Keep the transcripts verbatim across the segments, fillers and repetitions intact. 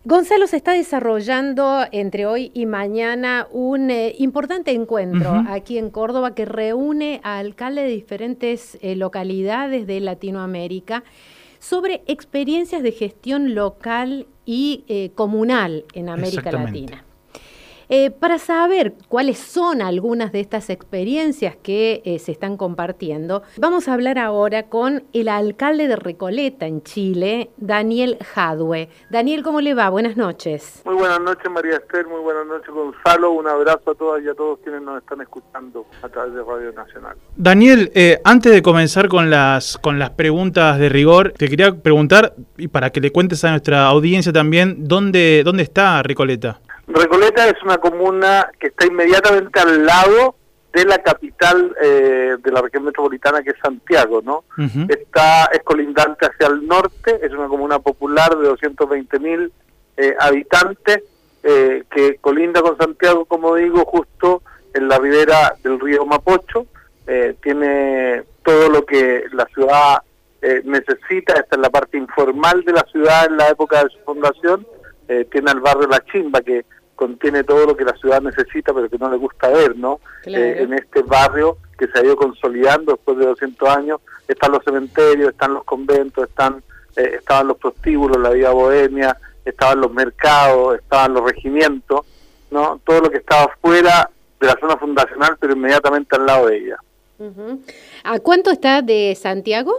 Gonzalo, se está desarrollando entre hoy y mañana un eh, importante encuentro uh-huh. aquí en Córdoba que reúne a alcaldes de diferentes eh, localidades de Latinoamérica sobre experiencias de gestión local y eh, comunal en América Latina. Eh, para saber cuáles son algunas de estas experiencias que eh, se están compartiendo, vamos a hablar ahora con el alcalde de Recoleta, en Chile, Daniel Jadue. Daniel, ¿cómo le va? Buenas noches. Muy buenas noches, María Esther, muy buenas noches, Gonzalo. Un abrazo a todas y a todos quienes nos están escuchando a través de Radio Nacional. Daniel, eh, antes de comenzar con las, con las preguntas de rigor, te quería preguntar, y para que le cuentes a nuestra audiencia también, ¿dónde, dónde está Recoleta? Recoleta es una comuna que está inmediatamente al lado de la capital eh, de la región metropolitana, que es Santiago, ¿no? Uh-huh. Está, es colindante hacia el norte, es una comuna popular de doscientos veinte mil eh, habitantes, eh, que colinda con Santiago, como digo, justo en la ribera del río Mapocho. Eh, tiene todo lo que la ciudad eh, necesita. Esta es la parte informal de la ciudad en la época de su fundación. Eh, tiene el barrio La Chimba, que contiene todo lo que la ciudad necesita, pero que no le gusta ver, ¿no? Claro. Eh, en este barrio que se ha ido consolidando después de doscientos años, están los cementerios, están los conventos, están eh, estaban los prostíbulos, la vida bohemia, estaban los mercados, estaban los regimientos, ¿no? Todo lo que estaba fuera de la zona fundacional, pero inmediatamente al lado de ella. Uh-huh. ¿A cuánto está de Santiago?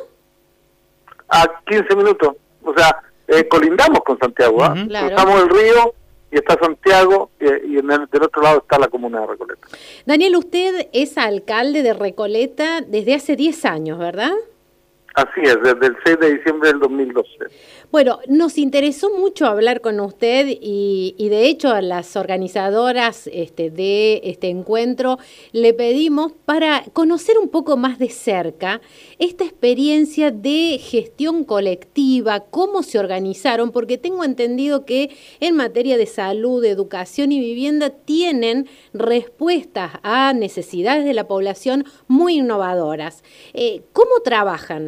A quince minutos, o sea, eh, colindamos con Santiago, ¿eh? Uh-huh. Claro. Cruzamos el río y está Santiago, eh, y en el, del otro lado está la comuna de Recoleta. Daniel, usted es alcalde de Recoleta desde hace diez años, ¿verdad? Así es, desde el seis de diciembre del dos mil doce. Bueno, nos interesó mucho hablar con usted y, y de hecho a las organizadoras este, de este encuentro le pedimos para conocer un poco más de cerca esta experiencia de gestión colectiva, cómo se organizaron, porque tengo entendido que en materia de salud, educación y vivienda tienen respuestas a necesidades de la población muy innovadoras. Eh, ¿Cómo trabajan?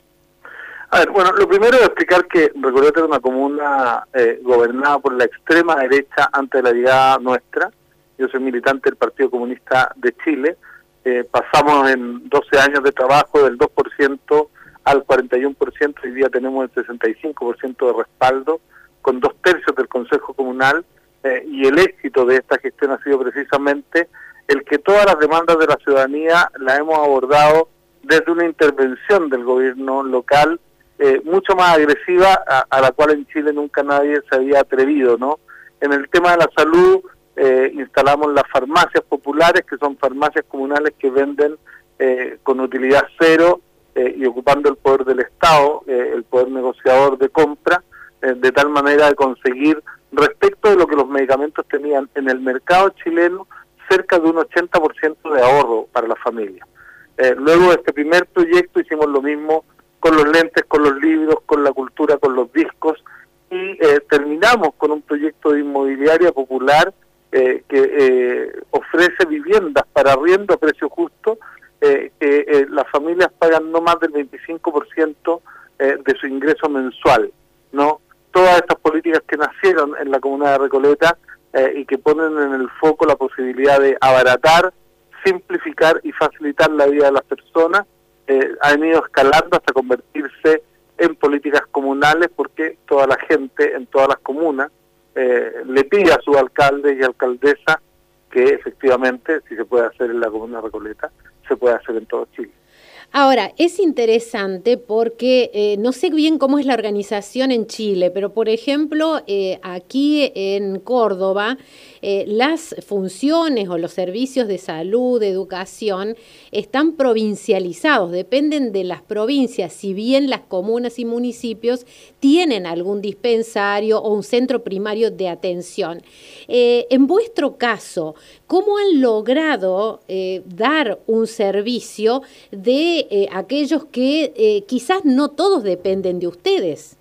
A ver, bueno, lo primero es explicar que Recoleta es una comuna eh, gobernada por la extrema derecha antes de la llegada nuestra. Yo soy militante del Partido Comunista de Chile. Eh, pasamos en doce años de trabajo del dos por ciento al cuarenta y uno por ciento. Hoy día tenemos el sesenta y cinco por ciento de respaldo, con dos tercios del Consejo Comunal. Eh, y el éxito de esta gestión ha sido precisamente el que todas las demandas de la ciudadanía las hemos abordado desde una intervención del gobierno local, Eh, mucho más agresiva, a, a la cual en Chile nunca nadie se había atrevido, ¿no? En el tema de la salud, eh, instalamos las farmacias populares, que son farmacias comunales que venden eh, con utilidad cero eh, y ocupando el poder del Estado, eh, el poder negociador de compra, eh, de tal manera de conseguir, respecto de lo que los medicamentos tenían en el mercado chileno, cerca de un ochenta por ciento de ahorro para la familia. Eh, luego de este primer proyecto hicimos lo mismo con los lentes, con los libros, con la cultura, con los discos, y eh, terminamos con un proyecto de inmobiliaria popular eh, que eh, ofrece viviendas para arriendo a precio justo, eh, que eh, las familias pagan no más del veinticinco por ciento eh, de su ingreso mensual, ¿no? Todas estas políticas que nacieron en la comuna de Recoleta eh, y que ponen en el foco la posibilidad de abaratar, simplificar y facilitar la vida de las personas, Eh, han ido escalando hasta convertirse en políticas comunales, porque toda la gente en todas las comunas eh, le pide a sus alcaldes y alcaldesas que efectivamente, si se puede hacer en la comuna de Recoleta, se puede hacer en todo Chile. Ahora, es interesante porque eh, no sé bien cómo es la organización en Chile, pero por ejemplo, eh, aquí en Córdoba, eh, las funciones o los servicios de salud, de educación, están provincializados, dependen de las provincias, si bien las comunas y municipios tienen algún dispensario o un centro primario de atención. Eh, en vuestro caso, ¿cómo han logrado eh, dar un servicio de Eh, aquellos que eh, quizás no todos dependen de ustedes?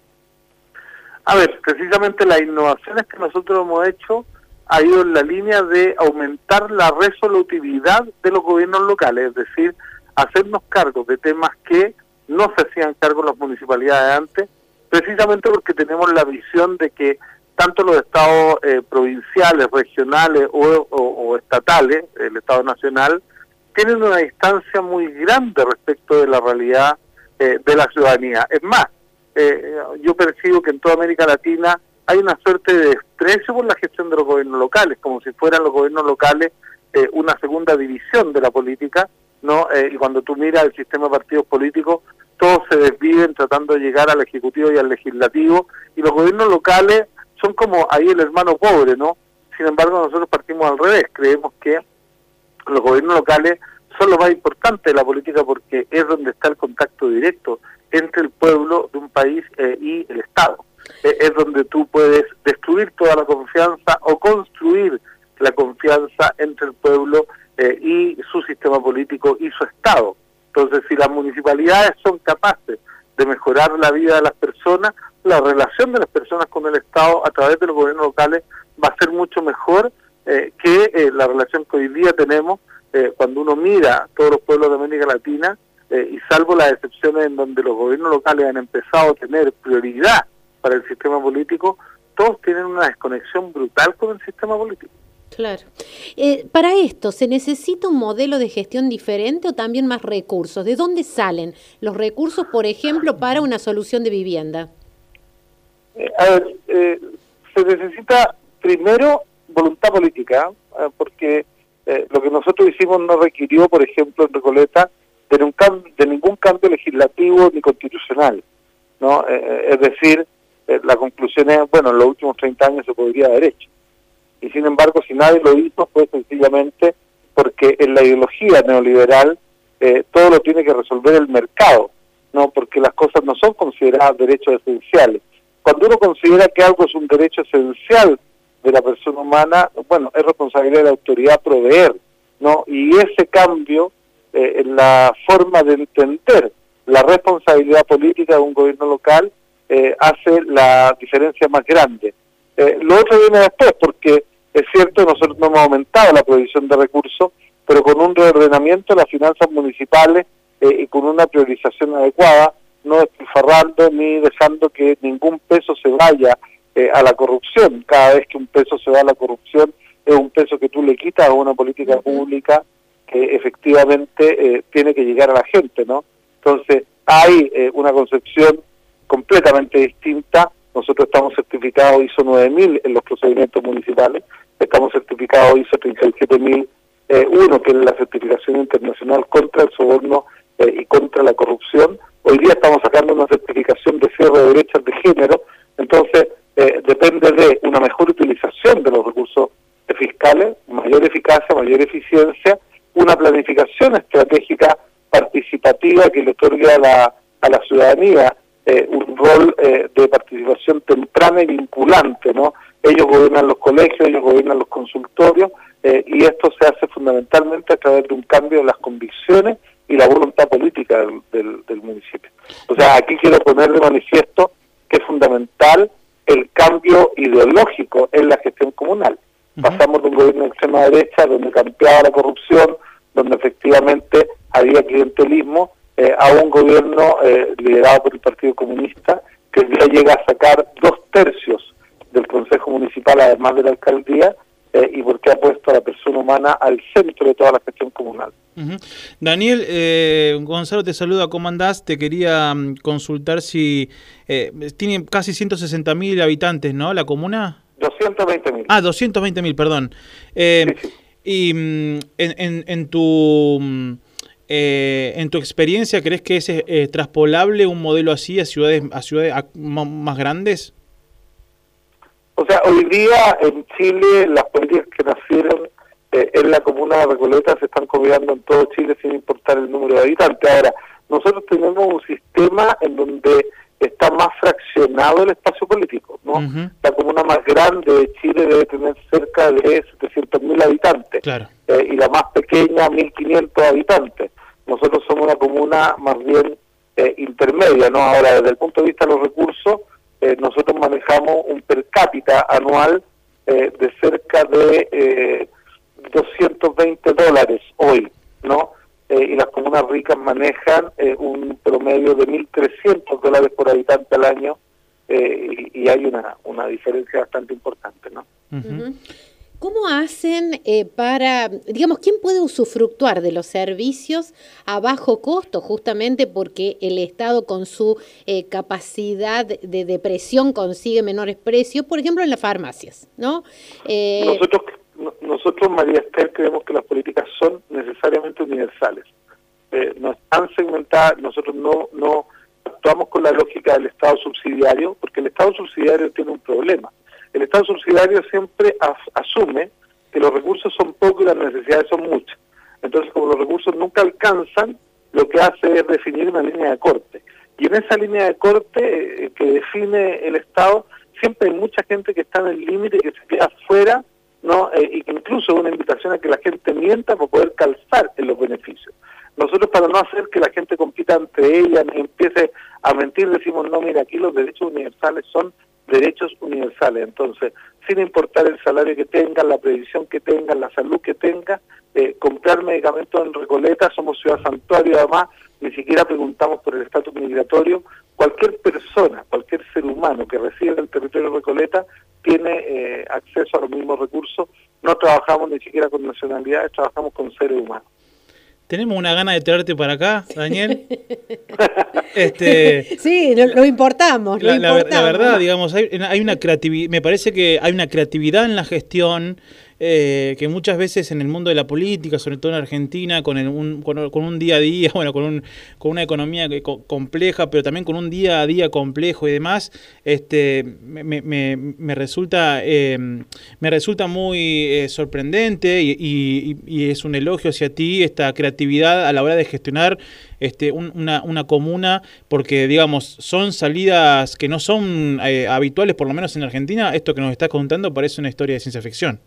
A ver, precisamente las innovaciones que nosotros hemos hecho ha ido en la línea de aumentar la resolutividad de los gobiernos locales, es decir, hacernos cargo de temas que no se hacían cargo las municipalidades antes, precisamente porque tenemos la visión de que tanto los estados eh, provinciales, regionales o, o, o estatales, el Estado Nacional, tienen una distancia muy grande respecto de la realidad eh, de la ciudadanía. Es más, eh, yo percibo que en toda América Latina hay una suerte de desprecio por la gestión de los gobiernos locales, como si fueran los gobiernos locales eh, una segunda división de la política, ¿no? Eh, y cuando tú miras el sistema de partidos políticos, todos se desviven tratando de llegar al Ejecutivo y al Legislativo, y los gobiernos locales son como ahí el hermano pobre, ¿no? Sin embargo, nosotros partimos al revés, creemos que los gobiernos locales son lo más importante de la política porque es donde está el contacto directo entre el pueblo de un país eh, y el Estado. Eh, es donde tú puedes destruir toda la confianza o construir la confianza entre el pueblo eh, y su sistema político y su Estado. Entonces, si las municipalidades son capaces de mejorar la vida de las personas, la relación de las personas con el Estado a través de los gobiernos locales va a ser mucho mejor eh, que eh, la relación que hoy día tenemos eh, cuando uno mira todos los pueblos de América Latina eh, y salvo las excepciones en donde los gobiernos locales han empezado a tener prioridad para el sistema político, todos tienen una desconexión brutal con el sistema político. Claro. Eh, para esto, ¿se necesita un modelo de gestión diferente o también más recursos? ¿De dónde salen los recursos, por ejemplo, para una solución de vivienda? Eh, a ver, eh, se necesita primero voluntad política, eh, porque eh, lo que nosotros hicimos no requirió, por ejemplo, en Recoleta, de, un cam de ningún cambio legislativo ni constitucional, ¿no? Eh, es decir, eh, la conclusión es, bueno, en los últimos treinta años se podría haber hecho. Y sin embargo, si nadie lo hizo, fue sencillamente porque en la ideología neoliberal eh, todo lo tiene que resolver el mercado, no, porque las cosas no son consideradas derechos esenciales. Cuando uno considera que algo es un derecho esencial de la persona humana, bueno, es responsabilidad de la autoridad proveer, ¿no? Y ese cambio eh, en la forma de entender la responsabilidad política de un gobierno local eh, hace la diferencia más grande. Eh, lo otro viene después, porque es cierto, nosotros no hemos aumentado la provisión de recursos, pero con un reordenamiento de las finanzas municipales eh, y con una priorización adecuada, no despilfarrando ni dejando que ningún peso se vaya eh, a la corrupción. Cada vez que un peso se va a la corrupción, es un peso que tú le quitas a una política pública que efectivamente eh, tiene que llegar a la gente, ¿no? Entonces, hay eh, una concepción completamente distinta. Nosotros estamos certificados I S O nueve mil en los procedimientos municipales, estamos certificados I S O treinta y siete mil uno, que es la certificación internacional contra el soborno eh, y contra la corrupción. Hoy día estamos sacando una certificación de cierre de brechas de género, entonces eh, depende de una mejor utilización de los recursos fiscales, mayor eficacia, mayor eficiencia, una planificación estratégica participativa que le otorgue a la, a la ciudadanía eh, un rol eh, de participación temprana y vinculante, ¿no? Ellos gobiernan los colegios, ellos gobiernan los consultorios, eh, y esto se hace fundamentalmente a través de un cambio de las convicciones y la voluntad política del, del, del municipio. O sea, aquí quiero poner de manifiesto que es fundamental el cambio ideológico en la gestión comunal. Uh-huh. Pasamos de un gobierno de extrema derecha, donde campeaba la corrupción, donde efectivamente había clientelismo, eh, a un gobierno eh, liderado por el Partido Comunista, que hoy día llega a sacar dos tercios del Consejo Municipal, además de la alcaldía, eh, y porque ha puesto a la persona humana al centro de toda la gestión comunal. Uh-huh. Daniel, eh, Gonzalo te saluda, ¿cómo andás? Te quería um, consultar si eh, tiene casi ciento sesenta mil habitantes, ¿no? ¿La comuna? doscientos veinte mil. Ah, doscientos veinte mil, perdón. Eh, sí, sí. Y um, en, en, en tu... Um, Eh, en tu experiencia, ¿crees que es eh, traspolable un modelo así a ciudades a ciudades a, más grandes? O sea, hoy día en Chile las políticas que nacieron eh, en la comuna de Recoleta se están copiando en todo Chile sin importar el número de habitantes. Ahora, nosotros tenemos un sistema en donde está más fraccionado el espacio político, ¿no? Uh-huh. La comuna más grande de Chile debe tener cerca de setecientos mil habitantes, claro. eh, y la más pequeña mil quinientos habitantes. Nosotros somos una comuna más bien eh, intermedia, ¿no? Ahora, desde el punto de vista de los recursos, eh, nosotros manejamos un per cápita anual eh, de cerca de eh, doscientos veinte dólares hoy, ¿no? Eh, y las comunas ricas manejan eh, un promedio de mil trescientos dólares por habitante al año eh, y, y hay una, una diferencia bastante importante, ¿no? Uh-huh. ¿Cómo hacen eh, para, digamos, quién puede usufructuar de los servicios a bajo costo, justamente porque el Estado con su eh, capacidad de, de presión consigue menores precios, por ejemplo en las farmacias, ¿no? Eh... Nosotros, nosotros, María Esther, creemos que las políticas son necesariamente universales. Eh, no están segmentadas, nosotros no, no actuamos con la lógica del Estado subsidiario, porque el Estado subsidiario tiene un problema. El Estado subsidiario siempre as, asume que los recursos son pocos y las necesidades son muchas. Entonces, como los recursos nunca alcanzan, lo que hace es definir una línea de corte. Y en esa línea de corte eh, que define el Estado, siempre hay mucha gente que está en el límite, que se queda fuera, ¿no? Eh, y que incluso es una invitación a que la gente mienta para poder calzar en los beneficios. Nosotros, para no hacer que la gente compita entre ellas y empiece a mentir, decimos, no, mira, aquí los derechos universales son derechos universales. Entonces, sin importar el salario que tengan, la previsión que tengan, la salud que tengan, eh, comprar medicamentos en Recoleta, somos ciudad santuario además, ni siquiera preguntamos por el estatus migratorio. Cualquier persona, cualquier ser humano que reside en el territorio de Recoleta tiene eh, acceso a los mismos recursos. No trabajamos ni siquiera con nacionalidades, trabajamos con seres humanos. Tenemos una gana de traerte para acá, Daniel. este, sí, lo, lo importamos, lo la, importamos. La, la verdad, digamos, hay, hay una creatividad, me parece que hay una creatividad en la gestión eh, que muchas veces en el mundo de la política, sobre todo en Argentina, con, el, un, con, con un día a día, bueno, con, un, con una economía que, co, compleja, pero también con un día a día complejo y demás, este, me, me, me resulta eh, me resulta muy eh, sorprendente y, y, y es un elogio hacia ti esta creatividad a la hora de gestionar este, un, una, una comuna, porque digamos son salidas que no son eh, habituales, por lo menos en Argentina. Esto que nos estás contando parece una historia de ciencia ficción.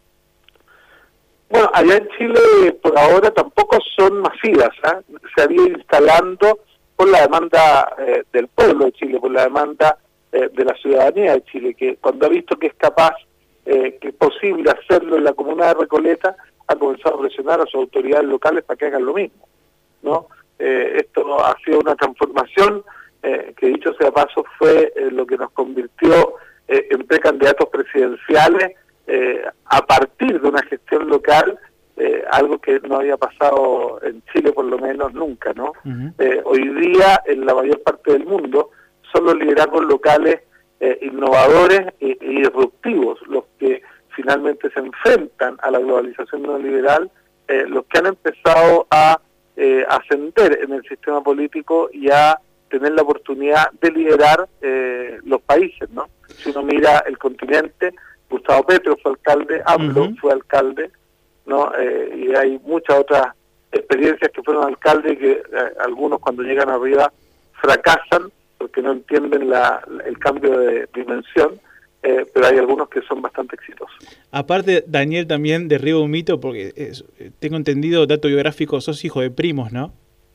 Bueno, allá en Chile por ahora tampoco son masivas, ¿eh? Se había ido instalando por la demanda eh, del pueblo de Chile, por la demanda eh, de la ciudadanía de Chile, que cuando ha visto que es capaz, eh, que es posible hacerlo en la comuna de Recoleta, ha comenzado a presionar a sus autoridades locales para que hagan lo mismo, ¿no? Eh, esto ha sido una transformación eh, que, dicho sea paso, fue eh, lo que nos convirtió eh, en precandidatos presidenciales eh, a partir de una gestión local, eh, algo que no había pasado en Chile por lo menos nunca, ¿no? Uh-huh. Eh, hoy día, en la mayor parte del mundo, son los liderazgos locales eh, innovadores y, y disruptivos los que finalmente se enfrentan a la globalización neoliberal, eh, los que han empezado a eh, ascender en el sistema político y a tener la oportunidad de liderar eh, los países, ¿no? Si uno mira el continente, Gustavo Petro fue alcalde, AMLO uh-huh. fue alcalde, ¿no? Eh, y hay muchas otras experiencias que fueron alcaldes y que eh, algunos cuando llegan arriba fracasan porque no entienden la, el cambio de dimensión. Eh, pero hay algunos que son bastante exitosos. Aparte, Daniel, también derriba un mito, porque es, tengo entendido, dato biográfico, sos hijo de primos, ¿no?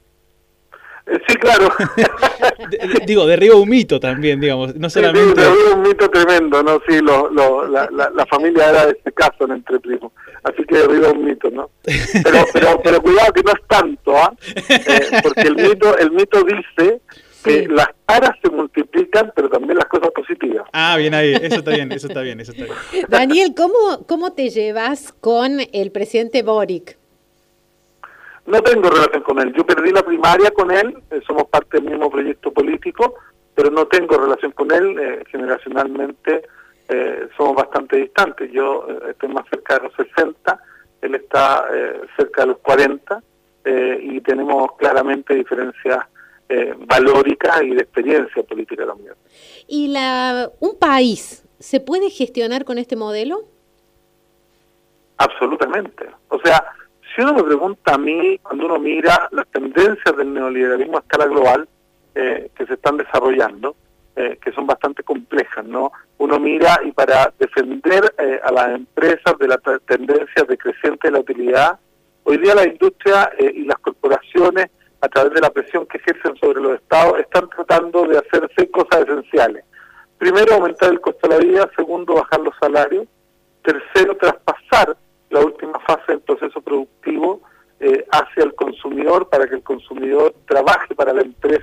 Eh, sí, claro. de, de, digo, derriba un mito también, digamos, no solamente... Sí, sí, derriba un mito tremendo, ¿no? Sí, lo, lo, la, la, la familia era de este caso entre primos, así que derriba un mito, ¿no? Pero, pero, pero cuidado que no es tanto, ¿ah? ¿eh? Eh, porque el mito, el mito dice... que sí. Las caras se multiplican, pero también las cosas positivas. Ah, bien ahí, eso está bien, eso está bien, eso está bien. Daniel, ¿cómo, cómo te llevas con el presidente Boric? No tengo relación con él. Yo perdí la primaria con él, eh, somos parte del mismo proyecto político, pero no tengo relación con él. Eh, generacionalmente eh, somos bastante distantes. Yo eh, estoy más cerca de los sesenta, él está eh, cerca de los cuarenta, eh, y tenemos claramente diferencias Eh, valórica y de experiencia política también. ¿Y la un país se puede gestionar con este modelo? Absolutamente. O sea, si uno me pregunta a mí, cuando uno mira las tendencias del neoliberalismo a escala global eh, que se están desarrollando, eh, que son bastante complejas, ¿no? Uno mira y para defender eh, a las empresas de las tendencias decrecientes de la utilidad, hoy día la industria eh, y las corporaciones, a través de la presión que ejercen sobre los estados, están tratando de hacer seis cosas esenciales. Primero, aumentar el costo de la vida. Segundo, bajar los salarios. Tercero, traspasar la última fase del proceso productivo eh, hacia el consumidor, para que el consumidor trabaje para la empresa,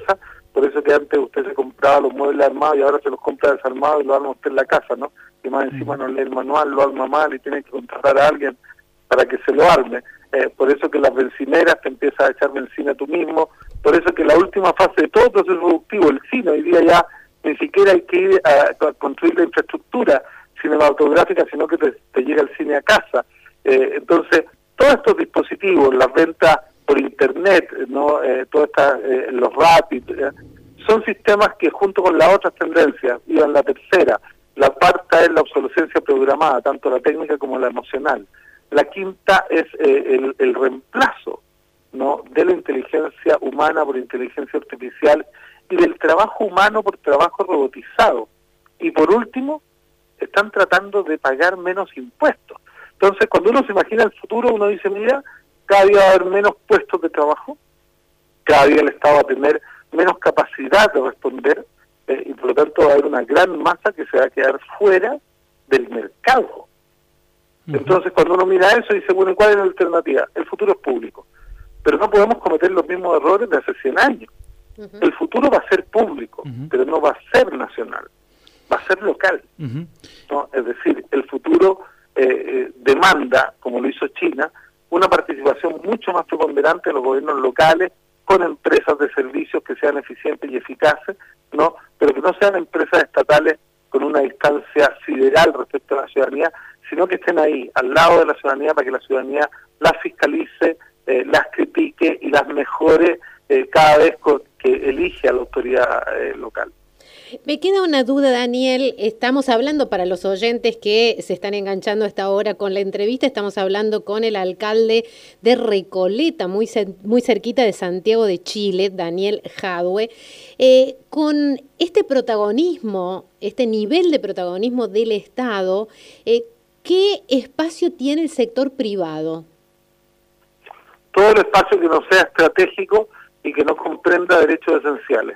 Por eso que antes usted se compraba los muebles armados y ahora se los compra desarmados y lo arma usted en la casa, ¿no? Y más encima no lee el manual, lo arma mal y tiene que contratar a alguien para que se lo arme. Eh, por eso que las bencineras te empiezas a echar benzina tú mismo. Por eso que la última fase de todo proceso productivo, el cine, hoy día ya ni siquiera hay que ir a, a construir la infraestructura cinematográfica, sino que te, te llega el cine a casa. Eh, entonces, todos estos dispositivos, las ventas por internet, no, eh, todas estas, eh, los Rapid, eh, son sistemas que junto con las otras tendencias iban la tercera. La cuarta es la obsolescencia programada, tanto la técnica como la emocional. La quinta es eh, el, el reemplazo, ¿no?, de la inteligencia humana por inteligencia artificial y del trabajo humano por trabajo robotizado. Y por último, están tratando de pagar menos impuestos. Entonces, cuando uno se imagina el futuro, uno dice, mira, cada día va a haber menos puestos de trabajo, cada día el Estado va a tener menos capacidad de responder, eh, y por lo tanto va a haber una gran masa que se va a quedar fuera del mercado. Uh-huh. Entonces, cuando uno mira eso, dice, bueno, ¿cuál es la alternativa? El futuro es público. Pero no podemos cometer los mismos errores de hace cien años. Uh-huh. El futuro va a ser público, uh-huh, pero no va a ser nacional, va a ser local. Uh-huh. ¿No? Es decir, el futuro eh, eh, demanda, como lo hizo China, una participación mucho más preponderante de los gobiernos locales, con empresas de servicios que sean eficientes y eficaces, ¿no?, pero que no sean empresas estatales con una distancia sideral respecto a la ciudadanía, sino que estén ahí, al lado de la ciudadanía, para que la ciudadanía las fiscalice, eh, las critique y las mejore eh, cada vez que elige a la autoridad eh, local. Me queda una duda, Daniel. Estamos hablando, para los oyentes que se están enganchando a esta hora con la entrevista, estamos hablando con el alcalde de Recoleta, muy, muy cerquita de Santiago de Chile, Daniel Jadwe. Eh, con este protagonismo, este nivel de protagonismo del Estado, eh, ¿qué espacio tiene el sector privado? Todo el espacio que no sea estratégico y que no comprenda derechos esenciales.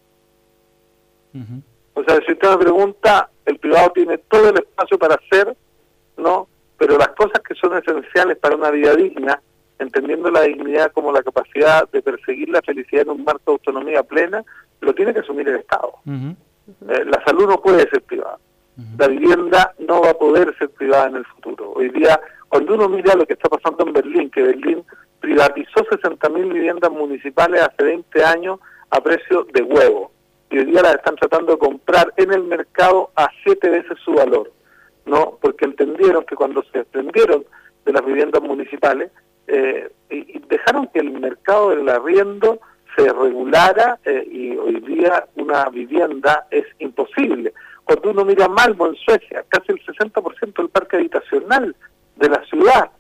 Uh-huh. O sea, si usted me pregunta, el privado tiene todo el espacio para hacer, ¿no? Pero las cosas que son esenciales para una vida digna, entendiendo la dignidad como la capacidad de perseguir la felicidad en un marco de autonomía plena, lo tiene que asumir el Estado. Uh-huh. Eh, la salud no puede ser privada. Uh-huh. La vivienda no va a poder ser privada en el futuro. Hoy día, cuando uno mira lo que está pasando en Berlín, que Berlín privatizó sesenta mil viviendas municipales hace veinte años a precio de huevo, y hoy día las están tratando de comprar en el mercado a siete veces su valor, ¿no? Porque entendieron que cuando se desprendieron de las viviendas municipales eh, y, y dejaron que el mercado del arriendo se regulara, eh, y hoy día una vivienda es imposible. Cuando uno mira Malmö en Suecia, casi el sesenta por ciento del parque habitacional de la ciudad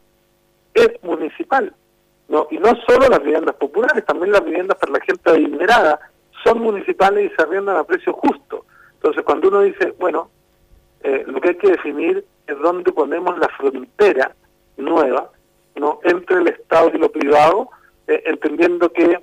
es municipal, ¿no? Y no solo las viviendas populares, también las viviendas para la gente adinerada son municipales y se arriendan a precio justo. Entonces, cuando uno dice, bueno, eh, lo que hay que definir es dónde ponemos la frontera nueva, ¿no?, entre el Estado y lo privado, eh, entendiendo que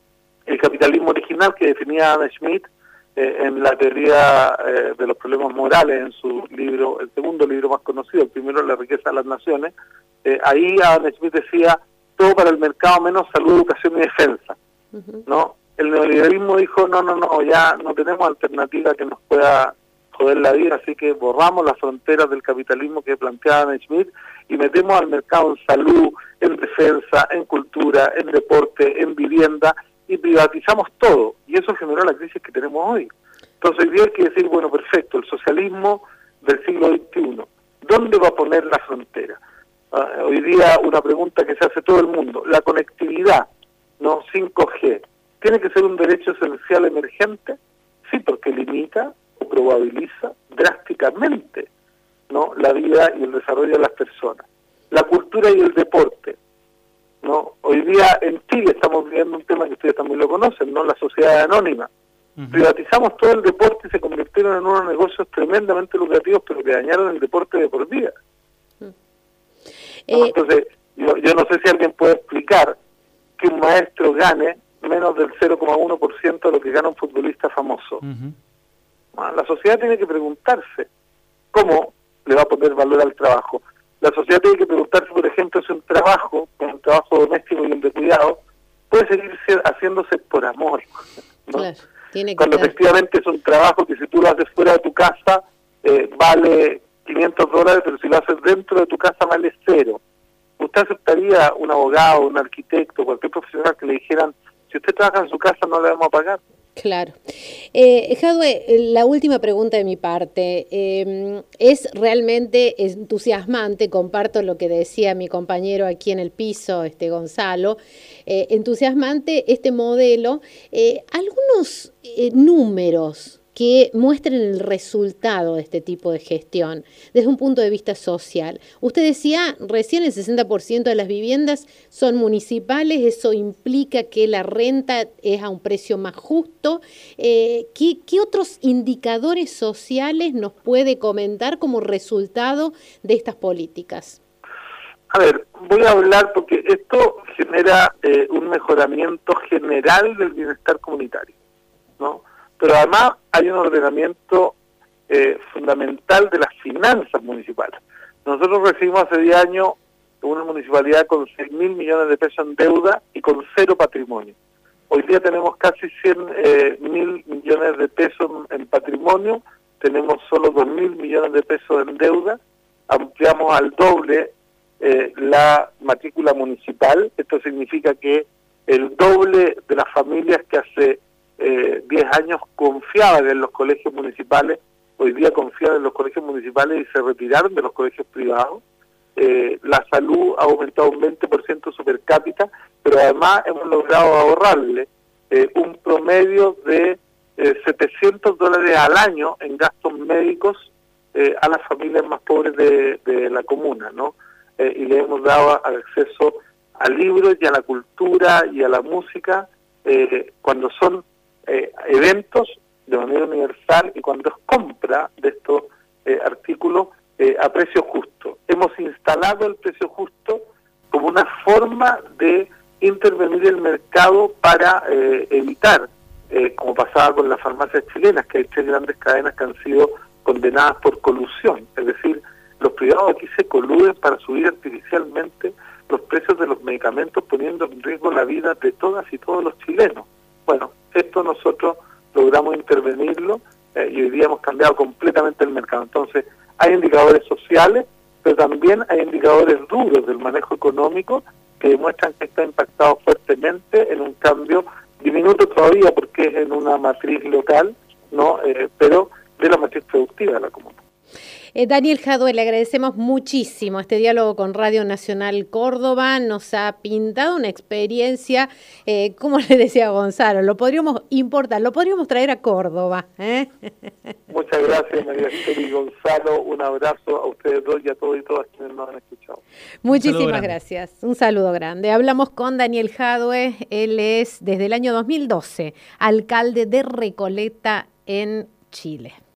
el capitalismo original que definía Adam Smith eh, en la teoría eh, de los problemas morales, en su libro, el segundo libro más conocido, el primero, La riqueza de las naciones, eh, ahí Adam Smith decía, todo para el mercado menos salud, educación y defensa, uh-huh, ¿no? El neoliberalismo dijo, no, no, no, ya no tenemos alternativa que nos pueda joder la vida, así que borramos las fronteras del capitalismo que planteaba Adam Smith y metemos al mercado en salud, en defensa, en cultura, en deporte, en vivienda, y privatizamos todo. Y eso generó la crisis que tenemos hoy. Entonces hoy día hay que decir, bueno, perfecto, el socialismo del siglo veintiuno, ¿dónde va a poner la frontera? Uh, hoy día una pregunta que se hace todo el mundo, la conectividad, ¿no?, cinco G, ¿tiene que ser un derecho esencial emergente? Sí, porque limita o probabiliza drásticamente, ¿no?, la vida y el desarrollo de las personas. La cultura y el deporte, ¿no? Hoy día en Chile estamos viviendo un tema que ustedes también lo conocen, ¿no?, la sociedad anónima. Uh-huh. Privatizamos todo el deporte y se convirtieron en unos negocios tremendamente lucrativos, pero que dañaron el deporte de por vida. Uh-huh. ¿No? Eh... Entonces, yo, yo no sé si alguien puede explicar que un maestro gane menos del cero coma uno por ciento de lo que gana un futbolista famoso. Uh-huh. Bueno, la sociedad tiene que preguntarse cómo le va a poner valor al trabajo. La sociedad tiene que preguntarse, por ejemplo, si un trabajo, un trabajo doméstico y el de cuidado, puede seguir haciéndose por amor. ¿no? Claro, tiene que Cuando estar... efectivamente es un trabajo que si tú lo haces fuera de tu casa eh, vale quinientos dólares, pero si lo haces dentro de tu casa vale cero. ¿Usted aceptaría un abogado, un arquitecto, cualquier profesional que le dijeran, si usted trabaja en su casa no le vamos a pagar? Claro. Eh, Jadwe, la última pregunta de mi parte. Eh, es realmente entusiasmante, comparto lo que decía mi compañero aquí en el piso, este Gonzalo, eh, entusiasmante este modelo. Eh, algunos eh, números que muestren el resultado de este tipo de gestión desde un punto de vista social. Usted decía, recién el sesenta por ciento de las viviendas son municipales, eso implica que la renta es a un precio más justo. Eh, ¿qué, ¿Qué otros indicadores sociales nos puede comentar como resultado de estas políticas? A ver, voy a hablar porque esto genera eh, un mejoramiento general del bienestar comunitario, ¿no? Pero además hay un ordenamiento eh, fundamental de las finanzas municipales. Nosotros recibimos hace diez años una municipalidad con seis mil millones de pesos en deuda y con cero patrimonio. Hoy día tenemos casi cien mil millones de pesos en patrimonio, tenemos solo dos mil millones de pesos en deuda, ampliamos al doble eh, la matrícula municipal. Esto significa que el doble de las familias que hace Eh, diez años confiaban en los colegios municipales, hoy día confían en los colegios municipales y se retiraron de los colegios privados. Eh, la salud ha aumentado un veinte por ciento su per cápita, pero además hemos logrado ahorrarle eh, un promedio de eh, setecientos dólares al año en gastos médicos eh, a las familias más pobres de, de la comuna, ¿no? Eh, y le hemos dado acceso a libros y a la cultura y a la música eh, cuando son Eh, eventos de manera universal y cuando es compra de estos eh, artículos eh, a precio justo. Hemos instalado el precio justo como una forma de intervenir el mercado para eh, evitar, eh, como pasaba con las farmacias chilenas, que hay tres grandes cadenas que han sido condenadas por colusión. Es decir, los privados aquí se coluden para subir artificialmente los precios de los medicamentos, poniendo en riesgo la vida de todas y todos los chilenos. Bueno, esto nosotros logramos intervenirlo eh, y hoy día hemos cambiado completamente el mercado. Entonces, hay indicadores sociales, pero también hay indicadores duros del manejo económico que demuestran que está impactado fuertemente en un cambio diminuto todavía porque es en una matriz local, no, eh, pero de la matriz productiva de la comuna. Eh, Daniel Jadwe, le agradecemos muchísimo este diálogo con Radio Nacional Córdoba. Nos ha pintado una experiencia, eh, como le decía Gonzalo, lo podríamos importar, lo podríamos traer a Córdoba. ¿eh? Muchas gracias, María Esther y Gonzalo. Un abrazo a ustedes dos y a todos y todas quienes nos han escuchado. Muchísimas gracias. Un saludo grande. Hablamos con Daniel Jadwe. Él es, desde el año dos mil doce, alcalde de Recoleta, en Chile.